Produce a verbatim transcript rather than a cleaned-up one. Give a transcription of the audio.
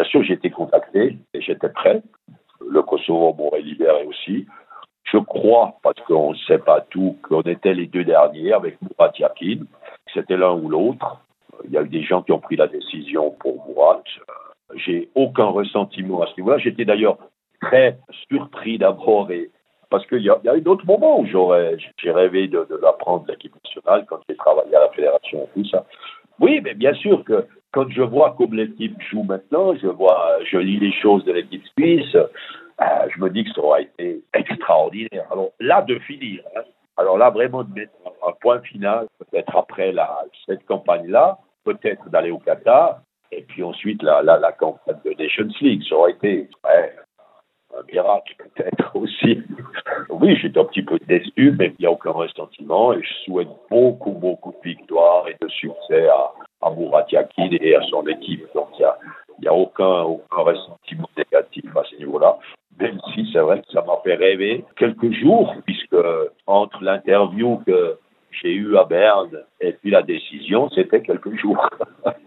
bien sûr, j'ai été contacté et j'étais prêt. Le Kosovo m'aurait libéré aussi. Je crois, parce qu'on ne sait pas tout, qu'on était les deux derniers avec Murat Yakin. C'était l'un ou l'autre. Il y a eu des gens qui ont pris la décision pour Murat. J'ai aucun ressentiment à ce niveau-là. J'étais d'ailleurs très surpris d'abord et parce qu'il y a, il y a eu d'autres moments où j'aurais, j'ai rêvé de, de la prendre l'équipe nationale quand j'ai travaillé à la fédération et tout ça. Oui, mais bien sûr que quand je vois comme l'équipe joue maintenant, je vois, je lis les choses de l'équipe suisse, euh, je me dis que ça aurait été extraordinaire. Alors là, de finir, hein, alors là, vraiment de mettre un, un point final, peut-être après la, cette campagne-là, peut-être d'aller au Qatar, et puis ensuite la, la, la campagne de Nations League, ça aurait été ouais, un miracle peut-être aussi. Oui, j'étais un petit peu déçu, mais il n'y a aucun ressentiment et je souhaite beaucoup, beaucoup de victoires et de succès à, à Murat Yakin et à son équipe. Donc il n'y a, il y a aucun, aucun ressentiment négatif à ce niveau-là, même si c'est vrai que ça m'a fait rêver quelques jours, puisque entre l'interview que j'ai eue à Berne et puis la décision, c'était quelques jours.